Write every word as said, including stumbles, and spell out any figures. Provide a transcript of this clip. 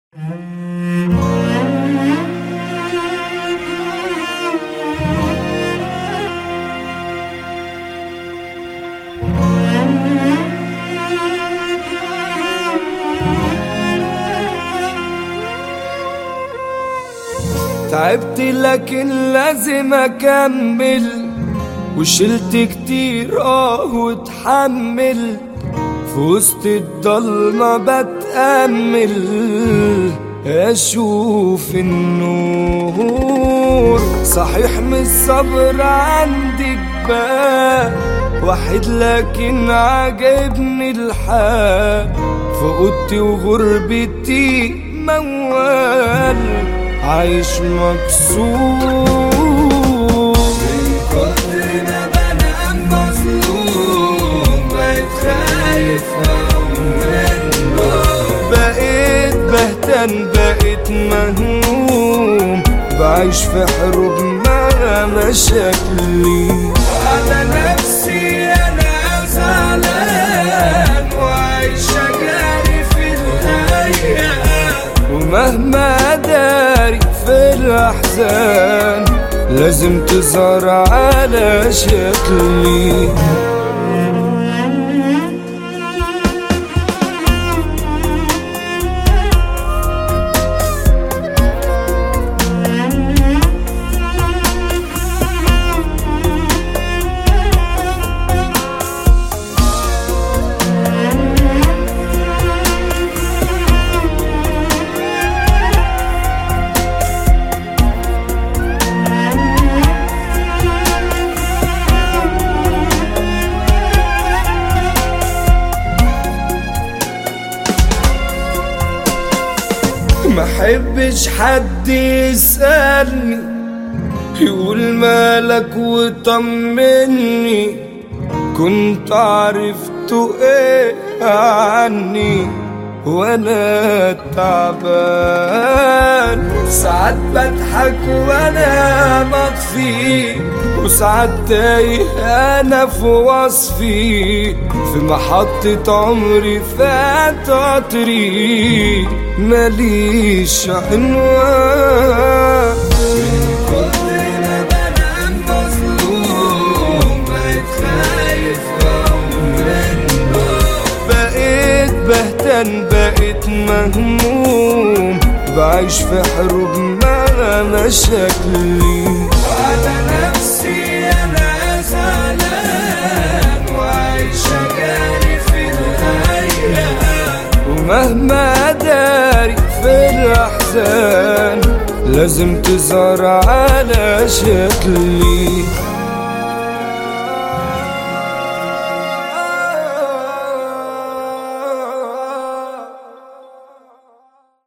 تعبت لكن لازم اكمل، وشلت كتير اه واتحمل، في وسط الضلمة بتأمل اشوف النور. صحيح مش صبر عندي جبال واحد، لكن عجبني الحال في اوضتي وغربتي موال، عايش مكسور من كتر ما بنام مظلوم، بقيت خايف اقوم من النوم، بقيت بهتان بقيت مهموم، بعيش في حروب مع مشاكلي على نفسي. انا زعلان وعايش جاري في الايام، ومهما داري في الأحزان لازم تظهر على شكلي. محبش حد يسألني يقول مالك وطمني، كنت عرفته ايه عني وانا تعبان. ساعات بضحك وانا مطفي، وساعات تايه انا في وصفي، في محطة عمري فات عطري ماليش عنوان. من كتر ما بنام مظلوم، بقيت خايف اقوم من النوم، بقيت بهتان بقيت مهموم، بعيش في حروب مع مشاكلي وعلى نفسي. انا زعلان وعايش جاري في الايام، ومهما داري في الأحزان لازم تظهر على شكلي.